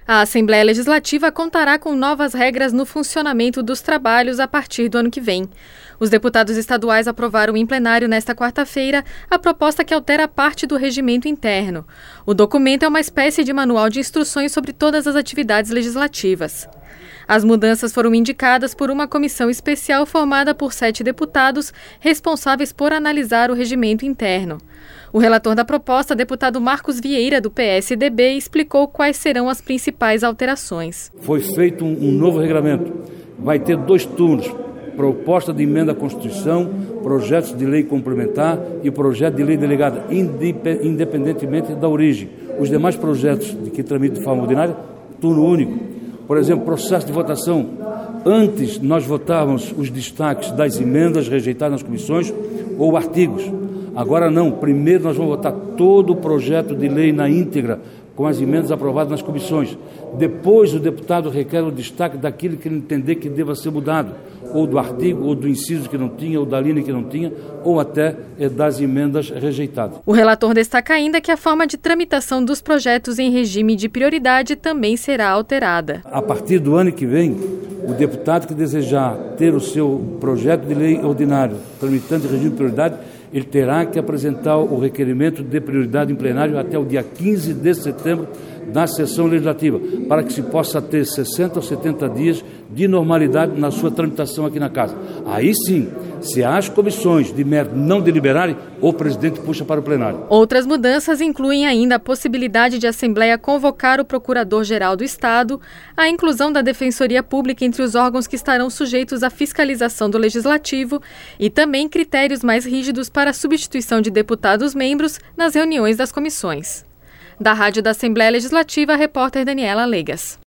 A Assembleia Legislativa contará com novas regras no funcionamento dos trabalhos a partir do ano que vem. Os deputados estaduais aprovaram em plenário nesta quarta-feira a proposta que altera parte do regimento interno. O documento é uma espécie de manual de instruções sobre todas as atividades legislativas. As mudanças foram indicadas por uma comissão especial formada por 7 deputados responsáveis por analisar o regimento interno. O relator da proposta, deputado Marcos Vieira, do PSDB, explicou quais serão as principais alterações. Foi feito um novo regulamento. Vai ter 2 turnos, proposta de emenda à Constituição, projetos de lei complementar e projeto de lei delegada, independentemente da origem. Os demais projetos que tramitam de forma ordinária, turno único. Por exemplo, processo de votação. Antes nós votávamos os destaques das emendas rejeitadas nas comissões ou artigos. Agora não, primeiro nós vamos votar todo o projeto de lei na íntegra, com as emendas aprovadas nas comissões. Depois o deputado requer o destaque daquilo que ele entender que deva ser mudado, ou do artigo, ou do inciso que não tinha, ou da linha que não tinha, ou até das emendas rejeitadas. O relator destaca ainda que a forma de tramitação dos projetos em regime de prioridade também será alterada. A partir do ano que vem, o deputado que desejar ter o seu projeto de lei ordinário tramitando em regime de prioridade, ele terá que apresentar o requerimento de prioridade em plenário até o dia 15 de setembro da sessão legislativa, para que se possa ter 60 ou 70 dias de normalidade na sua tramitação aqui na Casa. Aí sim, se as comissões de mérito não deliberarem, o presidente puxa para o plenário. Outras mudanças incluem ainda a possibilidade de a Assembleia convocar o Procurador-Geral do Estado, a inclusão da Defensoria Pública entre os órgãos que estarão sujeitos à fiscalização do Legislativo e também critérios mais rígidos para a substituição de deputados-membros nas reuniões das comissões. Da Rádio da Assembleia Legislativa, a repórter Daniela Legas.